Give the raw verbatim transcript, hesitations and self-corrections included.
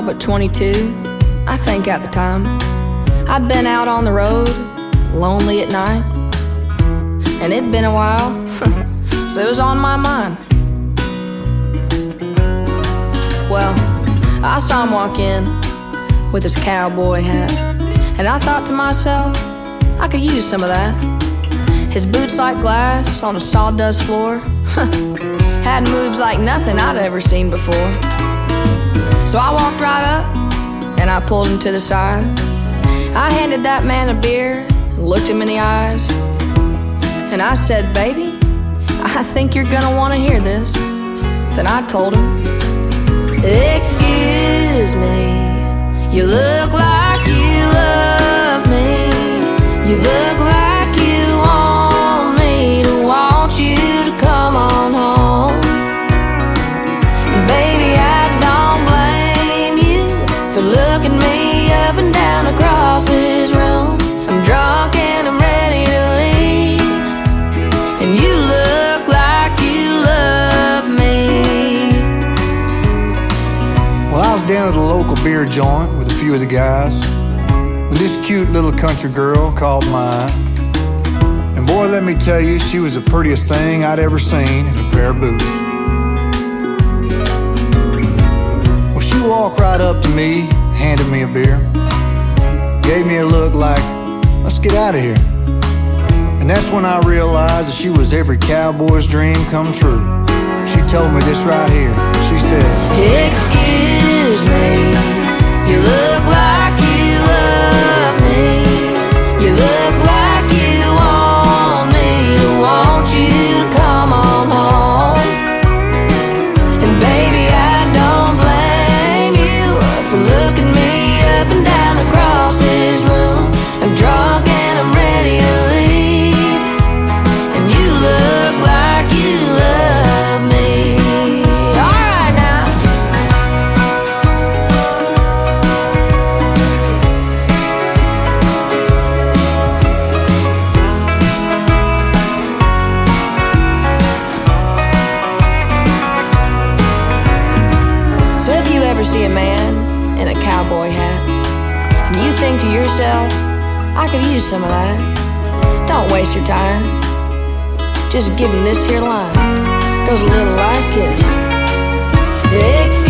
but twenty-two, I think at the time. I'd been out on the road, lonely at night, and it'd been a while, so it was on my mind. Well, I saw him walk in with his cowboy hat, and I thought to myself, I could use some of that. His boots like glass on a sawdust floor had moves like nothing I'd ever seen before. So I walked right up and I pulled him to the side. I handed that man a beer and looked him in the eyes, and I said, baby, I think you're gonna want to hear this. Then I told him, excuse me, you look like you love me. You look like you want me to want you to come on home. And baby, I don't blame you for looking me up and down across this room. I'm drunk and I'm ready to leave, and you look like you love me. Well, I was down at a local beer joint with a few of the guys, with this cute little country girl called mine. And boy, let me tell you, she was the prettiest thing I'd ever seen in a pair of boots. Well, she walked right up to me, handed me a beer, gave me a look like, let's get out of here. And that's when I realized that she was every cowboy's dream come true. She told me this right here. She said, excuse me, you look like you love me. You look like you want me to want you to come on home. And baby, I don't blame you for looking me up and down across this room. I'm drunk and I'm ready to leave, and you look like you love me. All right now. So if you ever see a man in a cowboy hat and you think to yourself, I could use some of that, don't waste your time. Just give him this here line. Goes a little like this.